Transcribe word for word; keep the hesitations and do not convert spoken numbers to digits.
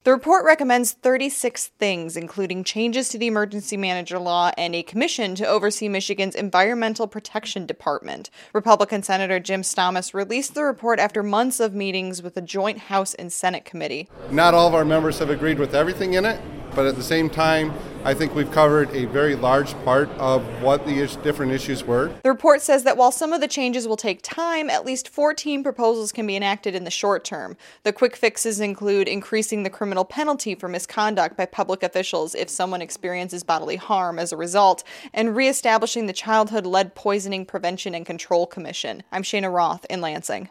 The report recommends thirty-six things, including changes to the emergency manager law and a commission to oversee Michigan's Environmental Protection Department. Republican Senator Jim Stamas released the report after months of meetings with the joint House and Senate committee. Not all of our members have agreed with everything in it, but at the same time, I think we've covered a very large part of what the is- different issues were. The report says that while some of the changes will take time, at least fourteen proposals can be enacted in the short term. The quick fixes include increasing the criminal penalty for misconduct by public officials if someone experiences bodily harm as a result, and reestablishing the Childhood Lead Poisoning Prevention and Control Commission. I'm Shana Roth in Lansing.